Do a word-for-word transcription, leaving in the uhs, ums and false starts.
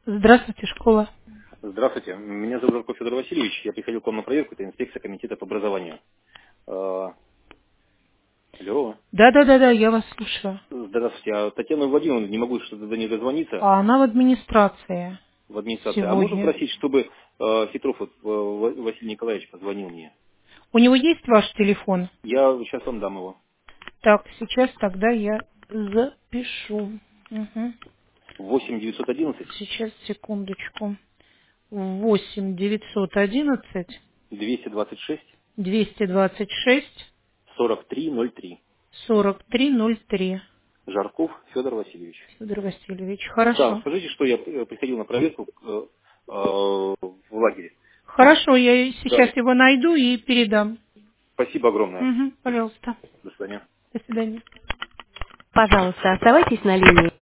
Здравствуйте, школа. Здравствуйте, меня зовут Жарков Федор Васильевич, я приходил к вам на проверку, это инспекция комитета по образованию. А, Алло. Да-да-да-да, я вас слушаю. Здравствуйте, а Татьяна Владимировна, не могу что-то до нее дозвониться А она в администрации в администрации. А можно сегодня. просить, чтобы э, Хитров вот, э, Ва- Василий Николаевич позвонил мне? У него есть ваш телефон? Я сейчас вам дам его. Так, сейчас тогда я запишу. Мгм. восемь девятьсот одиннадцать Сейчас, секундочку. Восемь девятьсот одиннадцать двести двадцать шесть двести двадцать шесть сорок три ноль три. сорок три ноль три. Жарков Федор Васильевич. Федор Васильевич, Да, хорошо. скажите, что я э, приходил на проверку э, э, в лагере. Хорошо, я Да, сейчас его найду и передам. спасибо огромное. Мгм, пожалуйста. До свидания. До свидания. Пожалуйста, оставайтесь на линии.